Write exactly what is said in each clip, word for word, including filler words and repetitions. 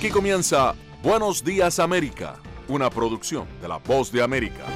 Aquí comienza Buenos Días América, una producción de La Voz de América.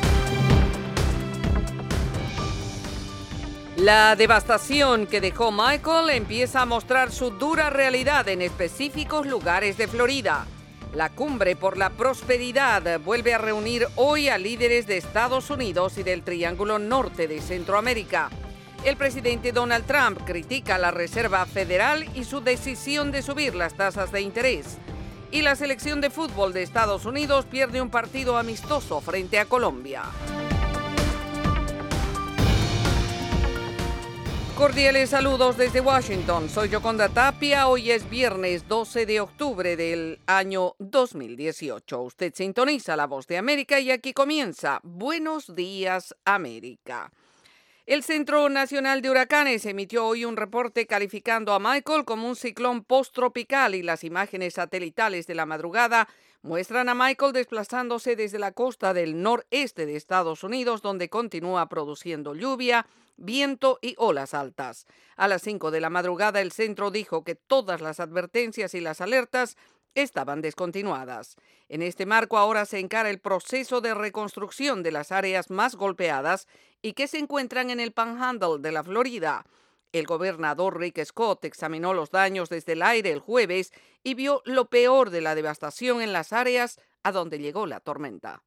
La devastación que dejó Michael empieza a mostrar su dura realidad en específicos lugares de Florida. La Cumbre por la Prosperidad vuelve a reunir hoy a líderes de Estados Unidos y del Triángulo Norte de Centroamérica. El presidente Donald Trump critica a la Reserva Federal y su decisión de subir las tasas de interés. Y la selección de fútbol de Estados Unidos pierde un partido amistoso frente a Colombia. Cordiales saludos desde Washington. Soy Yoconda Tapia. Hoy es viernes doce de octubre del año dos mil dieciocho. Usted sintoniza La Voz de América y aquí comienza Buenos Días América. El Centro Nacional de Huracanes emitió hoy un reporte calificando a Michael como un ciclón posttropical y las imágenes satelitales de la madrugada muestran a Michael desplazándose desde la costa del noreste de Estados Unidos, donde continúa produciendo lluvia, viento y olas altas. A las cinco de la madrugada, el centro dijo que todas las advertencias y las alertas estaban descontinuadas. En este marco ahora se encara el proceso de reconstrucción de las áreas más golpeadas y que se encuentran en el Panhandle de la Florida. El gobernador Rick Scott examinó los daños desde el aire el jueves y vio lo peor de la devastación en las áreas a donde llegó la tormenta.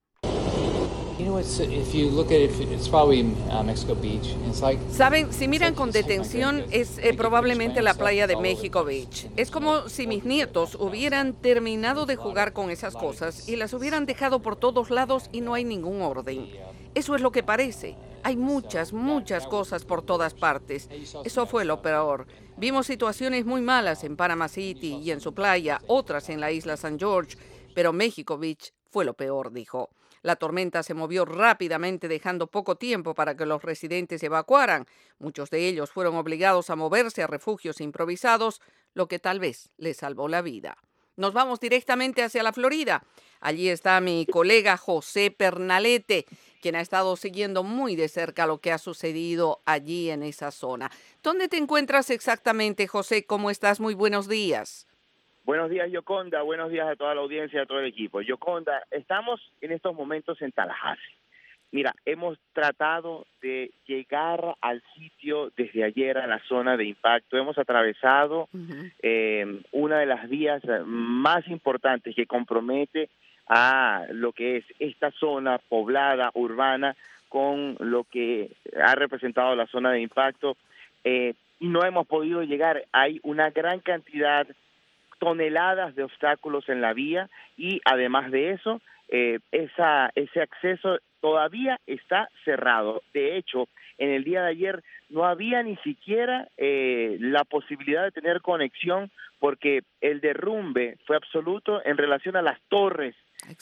Saben, si miran con detención, es eh, probablemente la playa de México Beach. Es como si mis nietos hubieran terminado de jugar con esas cosas y las hubieran dejado por todos lados y no hay ningún orden. Eso es lo que parece. Hay muchas, muchas cosas por todas partes. Eso fue lo peor. Vimos situaciones muy malas en Panama City y en su playa, otras en la isla San George, pero México Beach fue lo peor, dijo. La tormenta se movió rápidamente, dejando poco tiempo para que los residentes evacuaran. Muchos de ellos fueron obligados a moverse a refugios improvisados, lo que tal vez les salvó la vida. Nos vamos directamente hacia la Florida. Allí está mi colega José Pernalete, quien ha estado siguiendo muy de cerca lo que ha sucedido allí en esa zona. ¿Dónde te encuentras exactamente, José? ¿Cómo estás? Muy buenos días. Buenos días, Yoconda. Buenos días a toda la audiencia, a todo el equipo. Yoconda, estamos en estos momentos en Tallahassee. Mira, hemos tratado de llegar al sitio desde ayer a la zona de impacto. Hemos atravesado uh-huh. eh, una de las vías más importantes que compromete a lo que es esta zona poblada, urbana, con lo que ha representado la zona de impacto. Eh, no hemos podido llegar. Hay una gran cantidad toneladas de obstáculos en la vía y además de eso, eh, esa, ese acceso todavía está cerrado. De hecho, en el día de ayer no había ni siquiera eh, la posibilidad de tener conexión porque el derrumbe fue absoluto en relación a las torres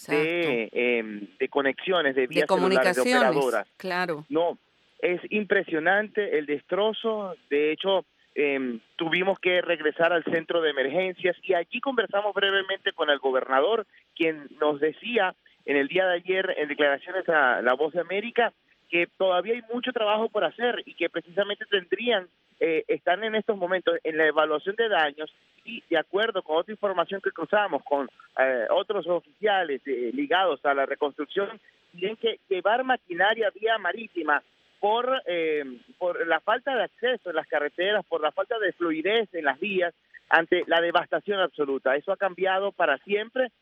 de, eh, de conexiones, de vías de celulares, de operadoras. Claro. No, es impresionante el destrozo. De hecho, Eh, tuvimos que regresar al centro de emergencias y allí conversamos brevemente con el gobernador, quien nos decía en el día de ayer en declaraciones a La Voz de América que todavía hay mucho trabajo por hacer y que precisamente tendrían, eh, están en estos momentos en la evaluación de daños y de acuerdo con otra información que cruzamos con eh, otros oficiales eh, ligados a la reconstrucción, tienen que llevar maquinaria vía marítima por eh, por la falta de acceso en las carreteras, por la falta de fluidez en las vías, ante la devastación absoluta. Eso ha cambiado para siempre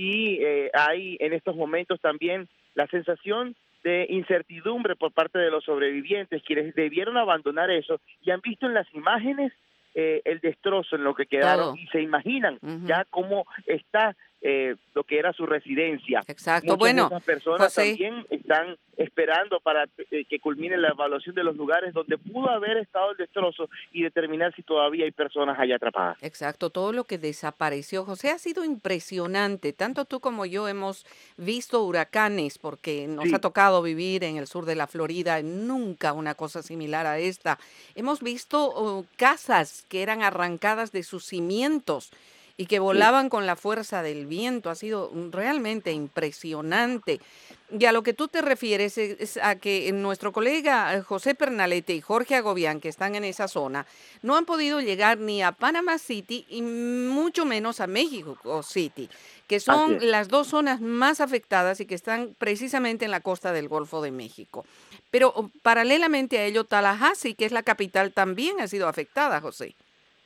y eh, hay en estos momentos también la sensación de incertidumbre por parte de los sobrevivientes, quienes debieron abandonar eso y han visto en las imágenes eh, el destrozo en lo que quedaron Todo. Y se imaginan uh-huh. ya cómo está eh, lo que era su residencia. Exacto. Muchas bueno, de esas personas José, también están esperando para eh, que culmine la evaluación de los lugares donde pudo haber estado el destrozo y determinar si todavía hay personas allá atrapadas. Exacto, todo lo que desapareció. José, ha sido impresionante. Tanto tú como yo hemos visto huracanes porque nos Sí. ha tocado vivir en el sur de la Florida, nunca una cosa similar a esta. Hemos visto uh, casas que eran arrancadas de sus cimientos y que volaban sí. con la fuerza del viento. Ha sido realmente impresionante. Y a lo que tú te refieres es, es a que nuestro colega José Pernalete y Jorge Agobián, que están en esa zona, no han podido llegar ni a Panama City y mucho menos a México City, que Así son es. las dos zonas más afectadas y que están precisamente en la costa del Golfo de México. Pero paralelamente a ello, Tallahassee, que es la capital, también ha sido afectada, José.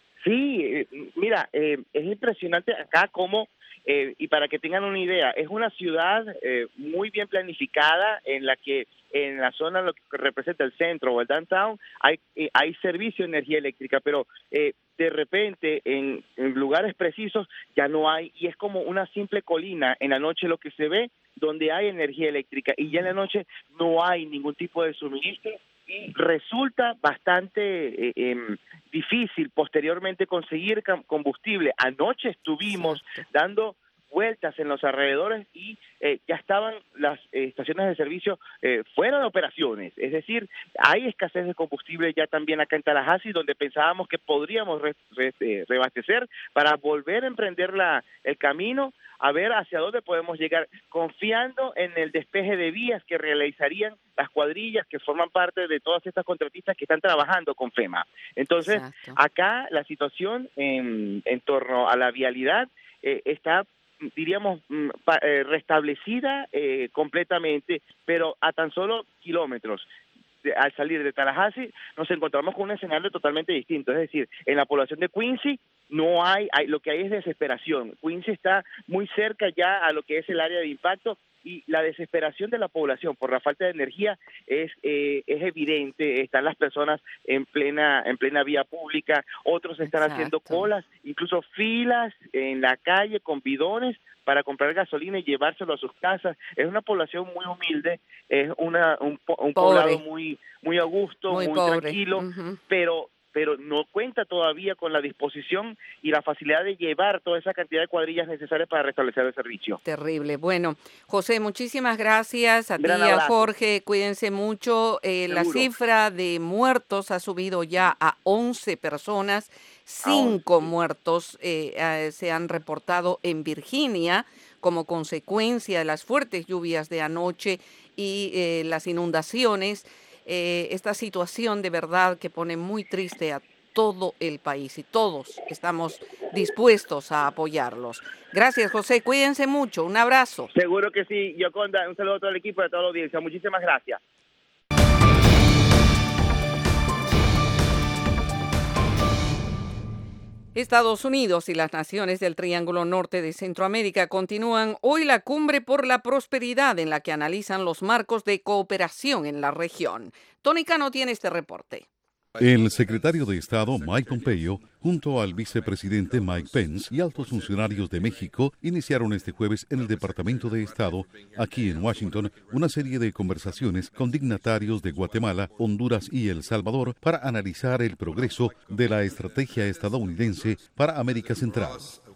Sí, eh, mira, eh, es impresionante acá cómo, eh, y para que tengan una idea, es una ciudad eh, muy bien planificada en la que en la zona lo que representa el centro o el downtown hay eh, hay servicio de energía eléctrica, pero eh, de repente en, en lugares precisos ya no hay y es como una simple colina en la noche lo que se ve donde hay energía eléctrica y ya en la noche no hay ningún tipo de suministro y resulta bastante eh, eh, difícil posteriormente conseguir combustible. Anoche estuvimos Exacto. dando vueltas en los alrededores y eh, ya estaban las eh, estaciones de servicio eh, fuera de operaciones, es decir, hay escasez de combustible ya también acá en Tallahassee, donde pensábamos que podríamos re, re, eh, reabastecer para volver a emprender la, el camino a ver hacia dónde podemos llegar, confiando en el despeje de vías que realizarían las cuadrillas que forman parte de todas estas contratistas que están trabajando con FEMA. Entonces, Exacto. acá la situación en, en torno a la vialidad eh, está diríamos, restablecida eh, completamente, pero a tan solo kilómetros. De, al salir de Tallahassee nos encontramos con un escenario totalmente distinto, es decir, en la población de Quincy no hay, hay lo que hay es desesperación. Quincy está muy cerca ya a lo que es el área de impacto y la desesperación de la población por la falta de energía es eh, es evidente. Están las personas en plena en plena vía pública, otros están Exacto. haciendo colas, incluso filas en la calle con bidones para comprar gasolina y llevárselo a sus casas. Es una población muy humilde, es una un, un poblado muy muy a gusto, muy, muy pobre. tranquilo, Uh-huh. pero pero no cuenta todavía con la disposición y la facilidad de llevar toda esa cantidad de cuadrillas necesarias para restablecer el servicio. Terrible. Bueno, José, muchísimas gracias a Gran ti, a abrazo. Jorge. Cuídense mucho. Eh, la Seguro. cifra de muertos ha subido ya a once personas. Cinco A once, sí. muertos eh, eh, se han reportado en Virginia como consecuencia de las fuertes lluvias de anoche y eh, las inundaciones. Eh, esta situación de verdad que pone muy triste a todo el país y todos estamos dispuestos a apoyarlos. Gracias, José. Cuídense mucho. Un abrazo. Seguro que sí, Yoconda. Un saludo a todo el equipo y a toda la audiencia. Muchísimas gracias. Estados Unidos y las naciones del Triángulo Norte de Centroamérica continúan hoy la cumbre por la prosperidad en la que analizan los marcos de cooperación en la región. Tony Cano tiene este reporte. El secretario de Estado Mike Pompeo, junto al vicepresidente Mike Pence y altos funcionarios de México, iniciaron este jueves en el Departamento de Estado, aquí en Washington, una serie de conversaciones con dignatarios de Guatemala, Honduras y El Salvador para analizar el progreso de la estrategia estadounidense para América Central.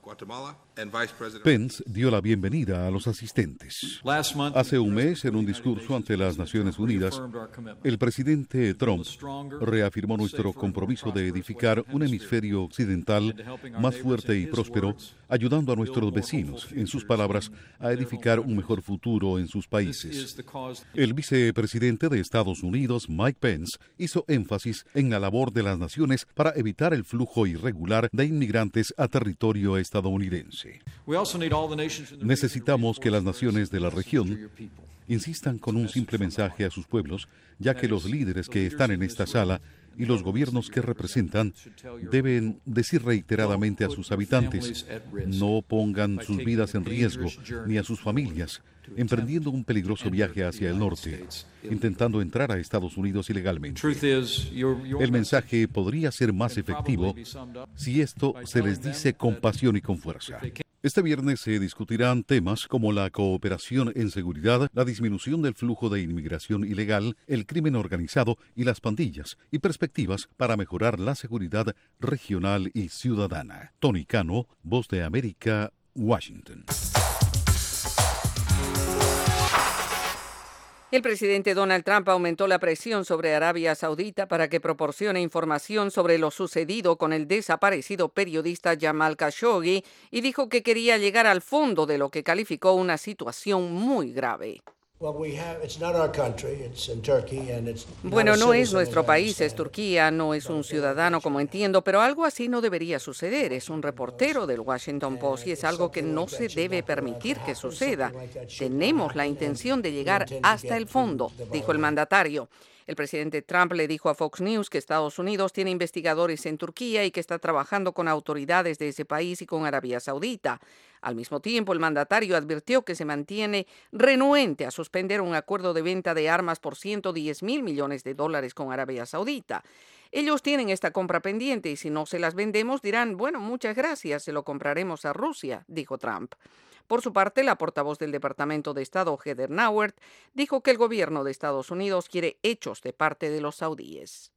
Pence dio la bienvenida a los asistentes. Hace un mes, en un discurso ante las Naciones Unidas, el presidente Trump reafirmó nuestro compromiso de edificar un hemisferio occidental más fuerte y próspero, ayudando a nuestros vecinos, en sus palabras, a edificar un mejor futuro en sus países. El vicepresidente de Estados Unidos, Mike Pence, hizo énfasis en la labor de las naciones para evitar el flujo irregular de inmigrantes a territorio estadounidense. Necesitamos que las naciones de la región insistan con un simple mensaje a sus pueblos, ya que los líderes que están en esta sala y los gobiernos que representan deben decir reiteradamente a sus habitantes: no pongan sus vidas en riesgo ni a sus familias, emprendiendo un peligroso viaje hacia el norte, intentando entrar a Estados Unidos ilegalmente. El mensaje podría ser más efectivo si esto se les dice con pasión y con fuerza. Este viernes se discutirán temas como la cooperación en seguridad, la disminución del flujo de inmigración ilegal, el crimen organizado y las pandillas, y perspectivas para mejorar la seguridad regional y ciudadana. Tony Cano, Voz de América, Washington. El presidente Donald Trump aumentó la presión sobre Arabia Saudita para que proporcione información sobre lo sucedido con el desaparecido periodista Jamal Khashoggi y dijo que quería llegar al fondo de lo que calificó una situación muy grave. Bueno, no es nuestro país, es Turquía, no es un ciudadano como entiendo, pero algo así no debería suceder. Es un reportero del Washington Post y es algo que no se debe permitir que suceda. Tenemos la intención de llegar hasta el fondo, dijo el mandatario. El presidente Trump le dijo a Fox News que Estados Unidos tiene investigadores en Turquía y que está trabajando con autoridades de ese país y con Arabia Saudita. Al mismo tiempo, el mandatario advirtió que se mantiene renuente a suspender un acuerdo de venta de armas por ciento diez mil millones de dólares con Arabia Saudita. Ellos tienen esta compra pendiente y si no se las vendemos dirán, bueno, muchas gracias, se lo compraremos a Rusia, dijo Trump. Por su parte, la portavoz del Departamento de Estado, Heather Nauert, dijo que el gobierno de Estados Unidos quiere hechos de parte de los saudíes.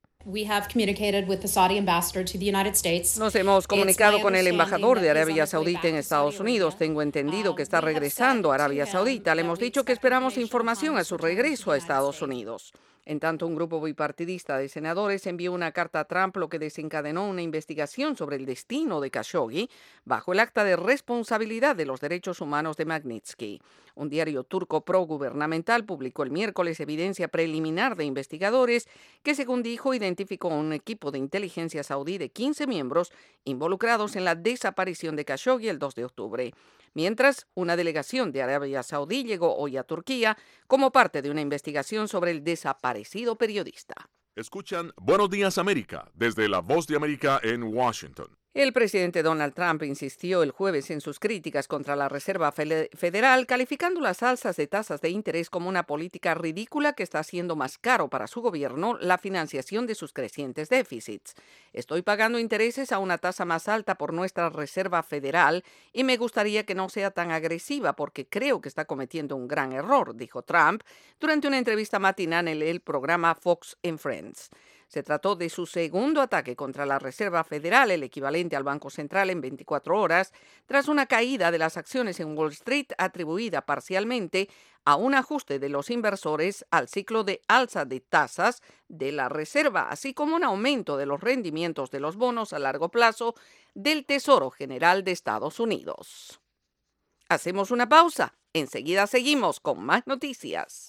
Nos hemos comunicado con el embajador de Arabia Saudita en Estados Unidos. Tengo entendido que está regresando a Arabia Saudita. Le hemos dicho que esperamos información a su regreso a Estados Unidos. En tanto, un grupo bipartidista de senadores envió una carta a Trump, lo que desencadenó una investigación sobre el destino de Khashoggi bajo el acta de responsabilidad de los derechos humanos de Magnitsky. Un diario turco progubernamental publicó el miércoles evidencia preliminar de investigadores que, según dijo, identificó un equipo de inteligencia saudí de quince miembros involucrados en la desaparición de Khashoggi el dos de octubre. Mientras, una delegación de Arabia Saudí llegó hoy a Turquía como parte de una investigación sobre el desaparecido periodista. Escuchan Buenos Días América desde La Voz de América en Washington. El presidente Donald Trump insistió el jueves en sus críticas contra la Reserva Federal, calificando las alzas de tasas de interés como una política ridícula que está haciendo más caro para su gobierno la financiación de sus crecientes déficits. Estoy pagando intereses a una tasa más alta por nuestra Reserva Federal y me gustaría que no sea tan agresiva porque creo que está cometiendo un gran error, dijo Trump durante una entrevista matinal en el programa Fox and Friends. Se trató de su segundo ataque contra la Reserva Federal, el equivalente al Banco Central en veinticuatro horas, tras una caída de las acciones en Wall Street atribuida parcialmente a un ajuste de los inversores al ciclo de alza de tasas de la Reserva, así como un aumento de los rendimientos de los bonos a largo plazo del Tesoro General de Estados Unidos. Hacemos una pausa. Enseguida seguimos con más noticias.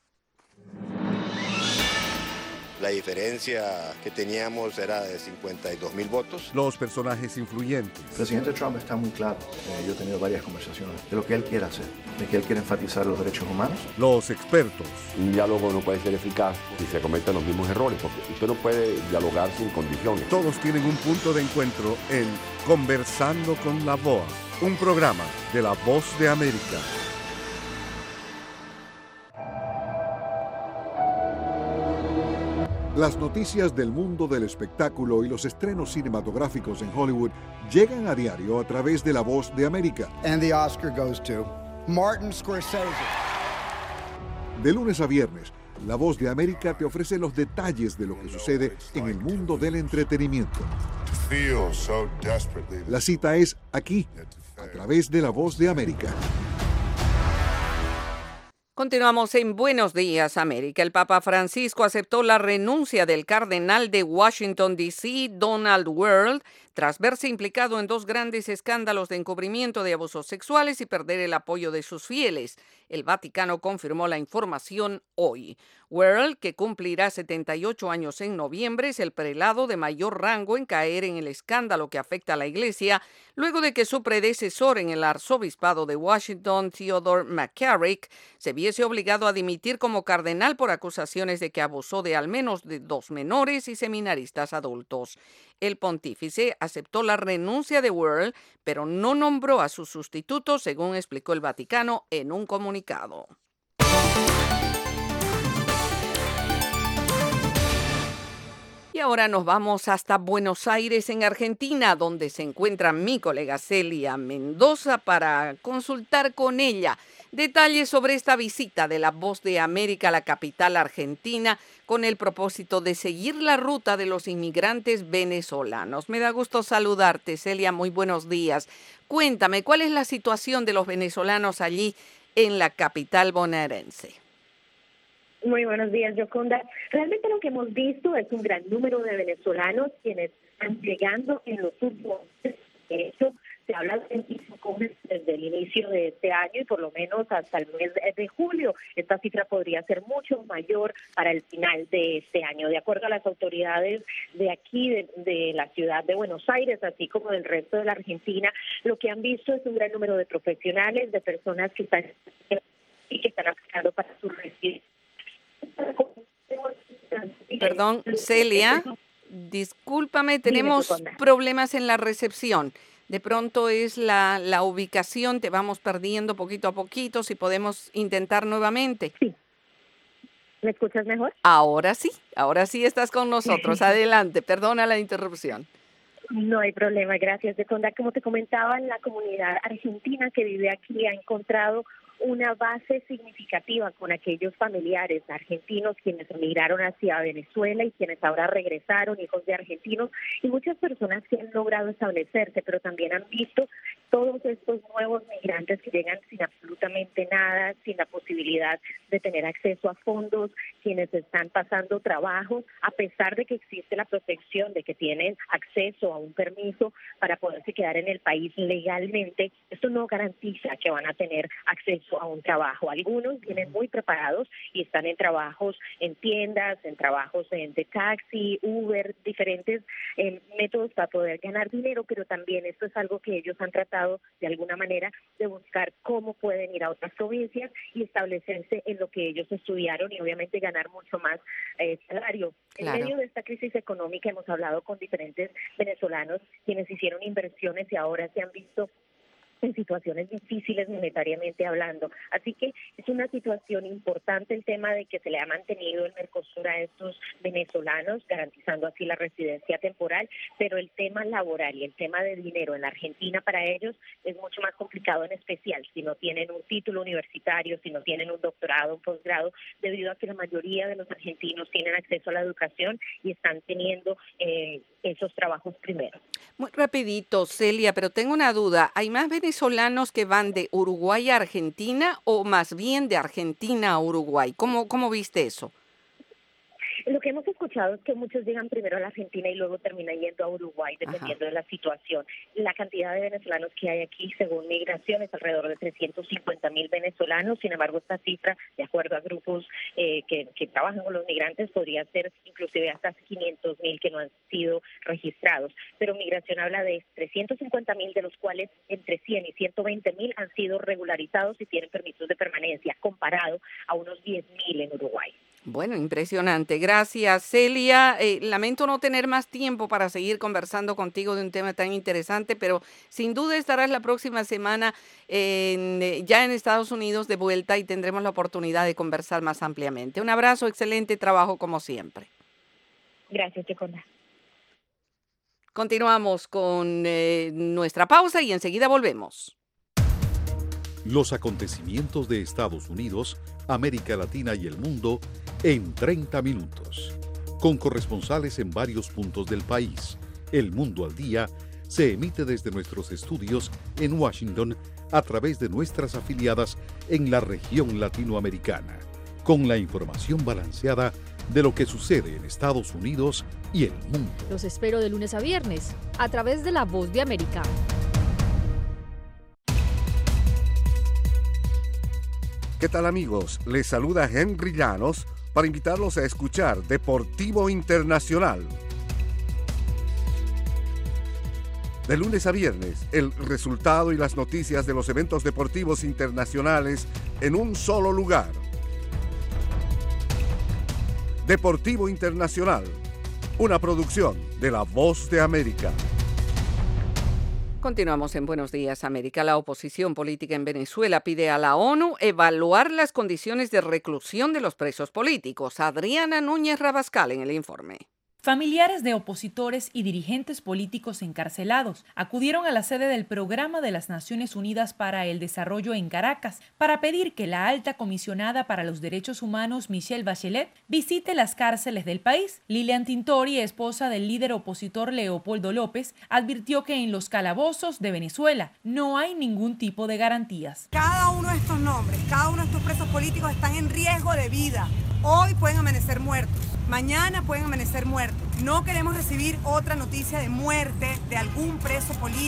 La diferencia que teníamos era de cincuenta y dos mil votos. Los personajes influyentes. El presidente Trump está muy claro. Eh, yo he tenido varias conversaciones de lo que él quiere hacer, de que él quiere enfatizar los derechos humanos. Los expertos. Un diálogo no puede ser eficaz si se cometen los mismos errores, porque usted no puede dialogar sin condiciones. Todos tienen un punto de encuentro en Conversando con la V O A, un programa de La Voz de América. Las noticias del mundo del espectáculo y los estrenos cinematográficos en Hollywood llegan a diario a través de La Voz de América. And the Oscar goes to Martin Scorsese. De lunes a viernes, La Voz de América te ofrece los detalles de lo que sucede en el mundo del entretenimiento. La cita es aquí, a través de La Voz de América. Continuamos en Buenos Días, América. El Papa Francisco aceptó la renuncia del cardenal de Washington, D C, Donald Wuerl, tras verse implicado en dos grandes escándalos de encubrimiento de abusos sexuales y perder el apoyo de sus fieles. El Vaticano confirmó la información hoy. Wuerl, que cumplirá setenta y ocho años en noviembre, es el prelado de mayor rango en caer en el escándalo que afecta a la Iglesia, luego de que su predecesor en el arzobispado de Washington, Theodore McCarrick, se viese obligado a dimitir como cardenal por acusaciones de que abusó de al menos de dos menores y seminaristas adultos. El pontífice aceptó la renuncia de Wuerl, pero no nombró a su sustituto, según explicó el Vaticano en un comunicado. Y ahora nos vamos hasta Buenos Aires, en Argentina, donde se encuentra mi colega Celia Mendoza para consultar con ella detalles sobre esta visita de La Voz de América a la capital argentina con el propósito de seguir la ruta de los inmigrantes venezolanos. Me da gusto saludarte, Celia, muy buenos días. Cuéntame, ¿cuál es la situación de los venezolanos allí en la capital bonaerense? Muy buenos días, Yoconda. Realmente lo que hemos visto es un gran número de venezolanos quienes están llegando en los últimos meses De hecho, se habla de veinticinco meses desde el inicio de este año y por lo menos hasta el mes de julio. Esta cifra podría ser mucho mayor para el final de este año. De acuerdo a las autoridades de aquí, de, de la ciudad de Buenos Aires, así como del resto de la Argentina, lo que han visto es un gran número de profesionales, de personas que están y que están aplicando para su residencia. Perdón, Celia, discúlpame, tenemos problemas en la recepción. De pronto es la, la ubicación, te vamos perdiendo poquito a poquito, si podemos intentar nuevamente. Sí. ¿Me escuchas mejor? Ahora sí, ahora sí estás con nosotros. Adelante, perdona la interrupción. No hay problema, gracias. Yeconda, como te comentaba, la comunidad argentina que vive aquí ha encontrado una base significativa con aquellos familiares argentinos quienes emigraron hacia Venezuela y quienes ahora regresaron, hijos de argentinos, y muchas personas que han logrado establecerse, pero también han visto todos estos nuevos migrantes que llegan sin absolutamente nada, sin la posibilidad de tener acceso a fondos, quienes están pasando trabajos, a pesar de que existe la protección de que tienen acceso a un permiso para poderse quedar en el país legalmente. Esto no garantiza que van a tener acceso a un trabajo. Algunos vienen muy preparados y están en trabajos en tiendas, en trabajos en, de taxi, Uber, diferentes eh, métodos para poder ganar dinero, pero también esto es algo que ellos han tratado de alguna manera de buscar cómo pueden ir a otras provincias y establecerse en lo que ellos estudiaron y obviamente ganar mucho más eh, salario. Claro. En medio de esta crisis económica hemos hablado con diferentes venezolanos quienes hicieron inversiones y ahora se han visto en situaciones difíciles monetariamente hablando. Así que es una situación importante el tema de que se le ha mantenido el Mercosur a estos venezolanos, garantizando así la residencia temporal, pero el tema laboral y el tema de dinero en la Argentina para ellos es mucho más complicado, en especial si no tienen un título universitario, si no tienen un doctorado, un posgrado, debido a que la mayoría de los argentinos tienen acceso a la educación y están teniendo eh, esos trabajos primero. Muy rapidito, Celia, pero tengo una duda. ¿Hay más venezolanos que van de Uruguay a Argentina o más bien de Argentina a Uruguay? ¿Cómo, cómo viste eso? Lo que hemos escuchado es que muchos llegan primero a la Argentina y luego terminan yendo a Uruguay, dependiendo Ajá. de la situación. La cantidad de venezolanos que hay aquí, según Migración, es alrededor de trescientos cincuenta mil venezolanos. Sin embargo, esta cifra, de acuerdo a grupos eh, que, que trabajan con los migrantes, podría ser inclusive hasta quinientos mil que no han sido registrados. Pero Migración habla de trescientos cincuenta mil, de los cuales entre cien y ciento veinte mil han sido regularizados y tienen permisos de permanencia, comparado a unos diez mil en Uruguay. Bueno, impresionante. Gracias, Celia. Eh, lamento no tener más tiempo para seguir conversando contigo de un tema tan interesante, pero sin duda estarás la próxima semana en, ya en Estados Unidos de vuelta y tendremos la oportunidad de conversar más ampliamente. Un abrazo, excelente trabajo como siempre. Gracias, Yeconda. Continuamos con eh, nuestra pausa y enseguida volvemos. Los acontecimientos de Estados Unidos, América Latina y el mundo en treinta minutos. Con corresponsales en varios puntos del país. El Mundo al Día se emite desde nuestros estudios en Washington a través de nuestras afiliadas en la región latinoamericana. Con la información balanceada de lo que sucede en Estados Unidos y el mundo. Los espero de lunes a viernes a través de La Voz de América. ¿Qué tal, amigos? Les saluda Henry Llanos para invitarlos a escuchar Deportivo Internacional. De lunes a viernes, el resultado y las noticias de los eventos deportivos internacionales en un solo lugar. Deportivo Internacional, una producción de La Voz de América. Continuamos en Buenos Días, América. La oposición política en Venezuela pide a la ONU evaluar las condiciones de reclusión de los presos políticos. Adriana Núñez Rabascal en el informe. Familiares de opositores y dirigentes políticos encarcelados acudieron a la sede del Programa de las Naciones Unidas para el Desarrollo en Caracas para pedir que la alta comisionada para los derechos humanos Michelle Bachelet visite las cárceles del país. Lilian Tintori, esposa del líder opositor Leopoldo López, advirtió que en los calabozos de Venezuela no hay ningún tipo de garantías. Cada uno de estos nombres, cada uno de estos presos políticos están en riesgo de vida. Hoy pueden amanecer muertos. Mañana pueden amanecer muertos. No queremos recibir otra noticia de muerte de algún preso político.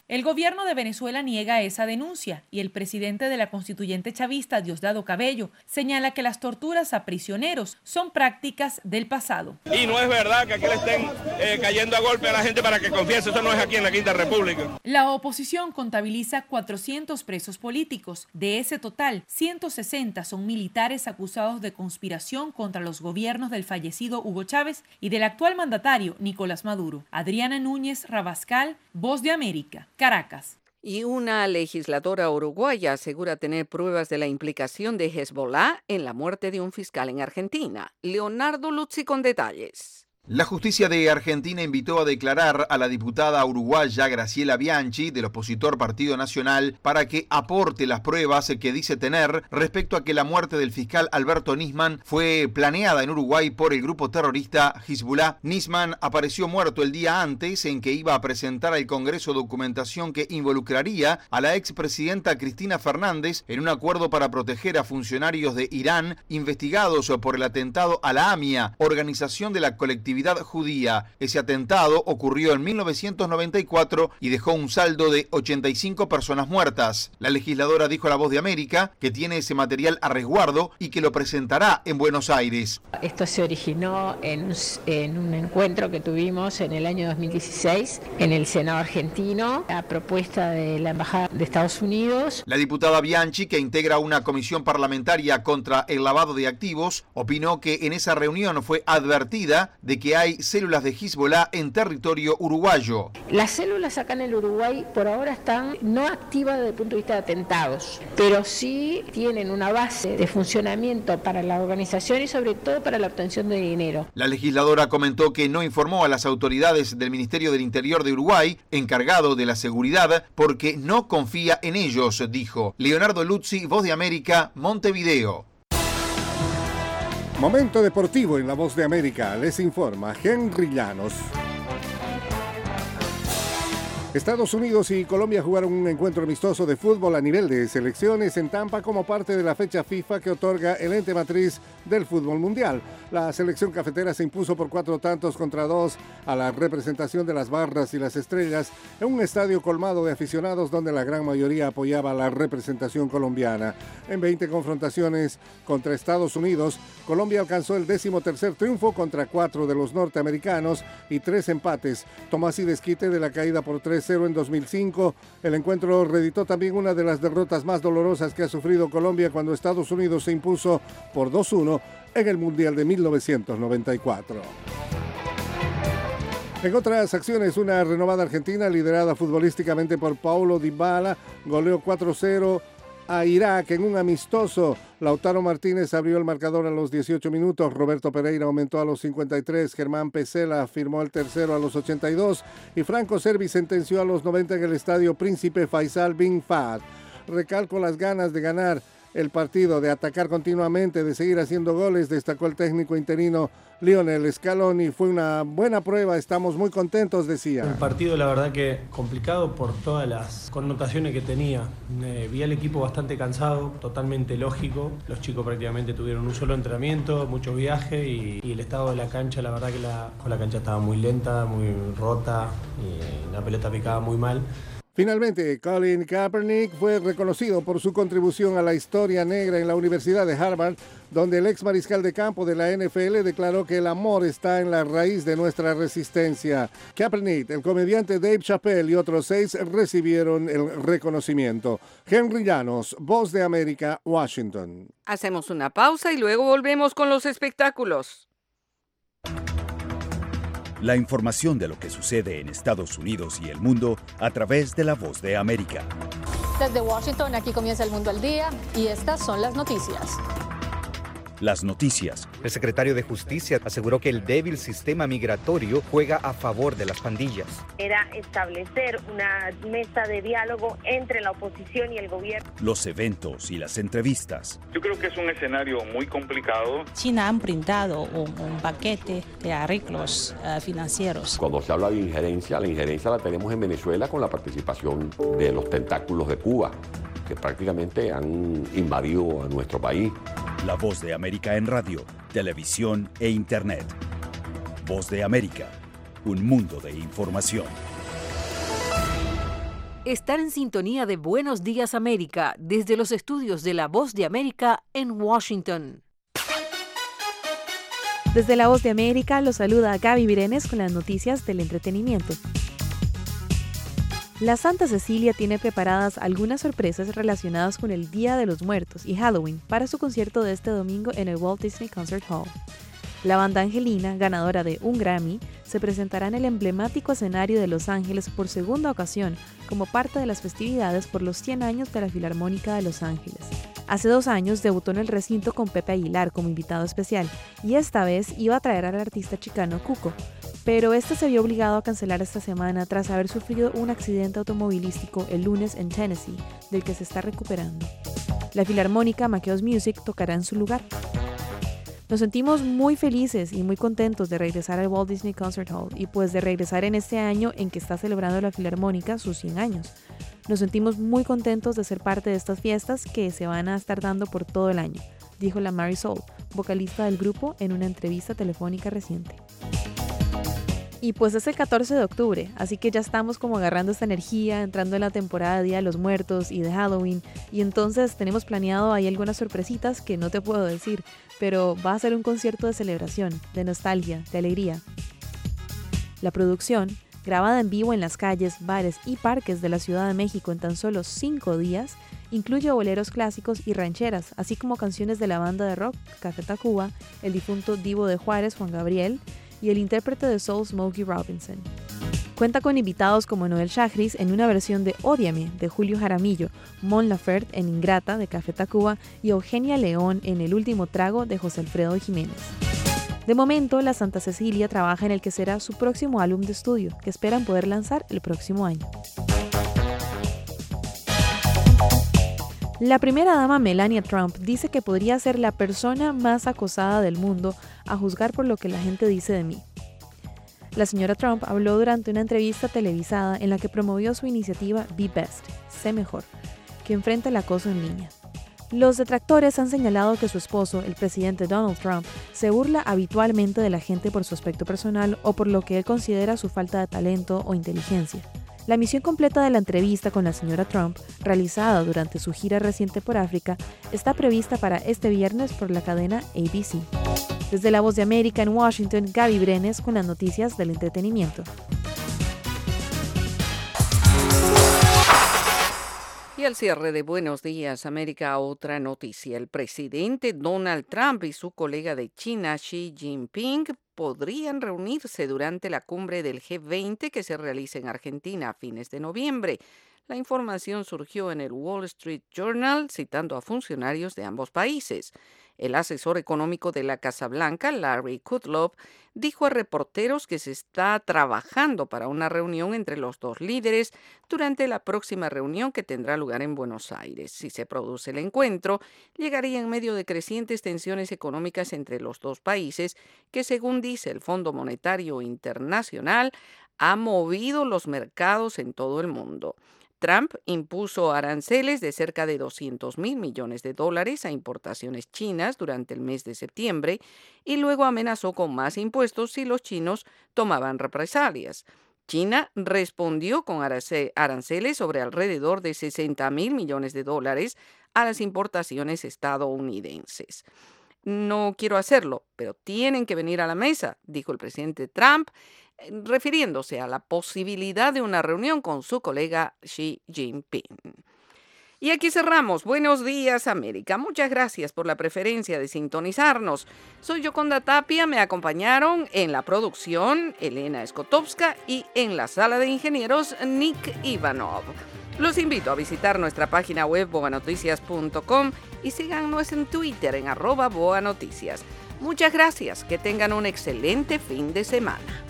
El gobierno de Venezuela niega esa denuncia y el presidente de la constituyente chavista, Diosdado Cabello, señala que las torturas a prisioneros son prácticas del pasado. Y no es verdad que aquí le estén eh, cayendo a golpe a la gente para que confiese, eso no es aquí en la Quinta República. La oposición contabiliza cuatrocientos presos políticos. De ese total, ciento sesenta son militares acusados de conspiración contra los gobiernos del fallecido Hugo Chávez y del actual mandatario Nicolás Maduro. Adriana Núñez Rabascal, Voz de América, Caracas. Y una legisladora uruguaya asegura tener pruebas de la implicación de Hezbollah en la muerte de un fiscal en Argentina. Leonardo Luzzi con detalles. La justicia de Argentina invitó a declarar a la diputada uruguaya Graciela Bianchi, del opositor Partido Nacional, para que aporte las pruebas que dice tener respecto a que la muerte del fiscal Alberto Nisman fue planeada en Uruguay por el grupo terrorista Hezbollah. Nisman apareció muerto el día antes en que iba a presentar al Congreso documentación que involucraría a la expresidenta Cristina Fernández en un acuerdo para proteger a funcionarios de Irán investigados por el atentado a la AMIA, organización de la colectividad judía. Ese atentado ocurrió en mil novecientos noventa y cuatro y dejó un saldo de ochenta y cinco personas muertas. La legisladora dijo a La Voz de América que tiene ese material a resguardo y que lo presentará en Buenos Aires. Esto se originó en, en un encuentro que tuvimos en el año dos mil dieciséis en el Senado argentino, a propuesta de la Embajada de Estados Unidos. La diputada Bianchi, que integra una comisión parlamentaria contra el lavado de activos, opinó que en esa reunión fue advertida de que hay células de Hezbollah en territorio uruguayo. Las células acá en el Uruguay por ahora están no activas desde el punto de vista de atentados, pero sí tienen una base de funcionamiento para la organización y sobre todo para la obtención de dinero. La legisladora comentó que no informó a las autoridades del Ministerio del Interior de Uruguay, encargado de la seguridad, porque no confía en ellos, dijo. Leonardo Luzzi, Voz de América, Montevideo. Momento deportivo en La Voz de América. Les informa Henry Llanos. Estados Unidos y Colombia jugaron un encuentro amistoso de fútbol a nivel de selecciones en Tampa como parte de la fecha FIFA que otorga el ente matriz del fútbol mundial. La selección cafetera se impuso por cuatro tantos contra dos a la representación de las barras y las estrellas en un estadio colmado de aficionados donde la gran mayoría apoyaba a la representación colombiana. En veinte confrontaciones contra Estados Unidos, Colombia alcanzó el décimo tercer triunfo contra cuatro de los norteamericanos y tres empates. Tomás y desquite de la caída por tres cero en dos mil cinco. El encuentro reeditó también una de las derrotas más dolorosas que ha sufrido Colombia cuando Estados Unidos se impuso por dos uno en el Mundial de mil novecientos noventa y cuatro. En otras acciones, una renovada Argentina liderada futbolísticamente por Paulo Dybala goleó cuatro cero a Irak en un amistoso. Lautaro Martínez abrió el marcador a los dieciocho minutos, Roberto Pereira aumentó a los cincuenta y tres, Germán Pesela firmó el tercero a los ochenta y dos y Franco Cervi sentenció a los noventa en el estadio Príncipe Faisal bin Fahd. Recalco las ganas de ganar el partido, de atacar continuamente, de seguir haciendo goles, destacó el técnico interino Lionel Scaloni. Fue una buena prueba, estamos muy contentos, decía. Un partido la verdad que complicado por todas las connotaciones que tenía. Eh, vi al equipo bastante cansado, totalmente lógico. Los chicos prácticamente tuvieron un solo entrenamiento, mucho viaje y, y el estado de la cancha, la verdad que la, la cancha estaba muy lenta, muy rota y la pelota picaba muy mal. Finalmente, Colin Kaepernick fue reconocido por su contribución a la historia negra en la Universidad de Harvard, donde el ex mariscal de campo de la N F L declaró que el amor está en la raíz de nuestra resistencia. Kaepernick, el comediante Dave Chappelle y otros seis recibieron el reconocimiento. Henry Llanos, Voz de América, Washington. Hacemos una pausa y luego volvemos con los espectáculos. La información de lo que sucede en Estados Unidos y el mundo a través de La Voz de América. Desde Washington, aquí comienza El Mundo al Día y estas son las noticias. Las noticias. El secretario de Justicia aseguró que el débil sistema migratorio juega a favor de las pandillas. Era establecer una mesa de diálogo entre la oposición y el gobierno. Los eventos y las entrevistas. Yo creo que es un escenario muy complicado. China ha brindado un, un paquete de arreglos uh, financieros. Cuando se habla de injerencia, la injerencia la tenemos en Venezuela con la participación de los tentáculos de Cuba, que prácticamente han invadido a nuestro país. La Voz de América en radio, televisión e internet. Voz de América, un mundo de información. Están en sintonía de Buenos Días América desde los estudios de La Voz de América en Washington. Desde La Voz de América los saluda Gaby Brenes con las noticias del entretenimiento. La Santa Cecilia tiene preparadas algunas sorpresas relacionadas con el Día de los Muertos y Halloween para su concierto de este domingo en el Walt Disney Concert Hall. La banda Angelina, ganadora de un Grammy, se presentará en el emblemático escenario de Los Ángeles por segunda ocasión como parte de las festividades por los cien años de la Filarmónica de Los Ángeles. Hace dos años debutó en el recinto con Pepe Aguilar como invitado especial y esta vez iba a traer al artista chicano Cuco, pero este se vio obligado a cancelar esta semana tras haber sufrido un accidente automovilístico el lunes en Tennessee, del que se está recuperando. La Filarmónica Mackeo's Music tocará en su lugar. Nos sentimos muy felices y muy contentos de regresar al Walt Disney Concert Hall y pues de regresar en este año en que está celebrando la Filarmónica sus cien años. Nos sentimos muy contentos de ser parte de estas fiestas que se van a estar dando por todo el año, dijo la Marisol, vocalista del grupo, en una entrevista telefónica reciente. Y pues es el catorce de octubre, así que ya estamos como agarrando esta energía, entrando en la temporada de Día de los Muertos y de Halloween, y entonces tenemos planeado ahí algunas sorpresitas que no te puedo decir, pero va a ser un concierto de celebración, de nostalgia, de alegría. La producción, grabada en vivo en las calles, bares y parques de la Ciudad de México en tan solo cinco días, incluye boleros clásicos y rancheras, así como canciones de la banda de rock Café Tacuba, el difunto Divo de Juárez Juan Gabriel, y el intérprete de soul Smokey Robinson. Cuenta con invitados como Noel Chagris en una versión de Ódiame de Julio Jaramillo, Mon Laferte en Ingrata de Café Tacuba y Eugenia León en El Último Trago de José Alfredo Jiménez. De momento, la Santa Cecilia trabaja en el que será su próximo álbum de estudio, que esperan poder lanzar el próximo año. La primera dama Melania Trump dice que podría ser la persona más acosada del mundo a juzgar por lo que la gente dice de mí. La señora Trump habló durante una entrevista televisada en la que promovió su iniciativa Be Best, Sé Mejor, que enfrenta el acoso en línea. Los detractores han señalado que su esposo, el presidente Donald Trump, se burla habitualmente de la gente por su aspecto personal o por lo que él considera su falta de talento o inteligencia. La emisión completa de la entrevista con la señora Trump, realizada durante su gira reciente por África, está prevista para este viernes por la cadena A B C. Desde La Voz de América en Washington, Gaby Brenes con las noticias del entretenimiento. Y al cierre de Buenos Días América, otra noticia. El presidente Donald Trump y su colega de China, Xi Jinping, podrían reunirse durante la cumbre del G veinte que se realiza en Argentina a fines de noviembre. La información surgió en el Wall Street Journal citando a funcionarios de ambos países. El asesor económico de la Casa Blanca, Larry Kudlow, dijo a reporteros que se está trabajando para una reunión entre los dos líderes durante la próxima reunión que tendrá lugar en Buenos Aires. Si se produce el encuentro, llegaría en medio de crecientes tensiones económicas entre los dos países que, según dice el Fondo Monetario Internacional, ha movido los mercados en todo el mundo. Trump impuso aranceles de cerca de doscientos mil millones de dólares a importaciones chinas durante el mes de septiembre y luego amenazó con más impuestos si los chinos tomaban represalias. China respondió con aranceles sobre alrededor de sesenta mil millones de dólares a las importaciones estadounidenses. No quiero hacerlo, pero tienen que venir a la mesa, dijo el presidente Trump, refiriéndose a la posibilidad de una reunión con su colega Xi Jinping. Y aquí cerramos. Buenos días, América. Muchas gracias por la preferencia de sintonizarnos. Soy Yoconda Tapia, me acompañaron en la producción Elena Skotowska y en la sala de ingenieros Nick Ivanov. Los invito a visitar nuestra página web boa noticias punto com y síganos en Twitter en arroba boanoticias. Muchas gracias, que tengan un excelente fin de semana.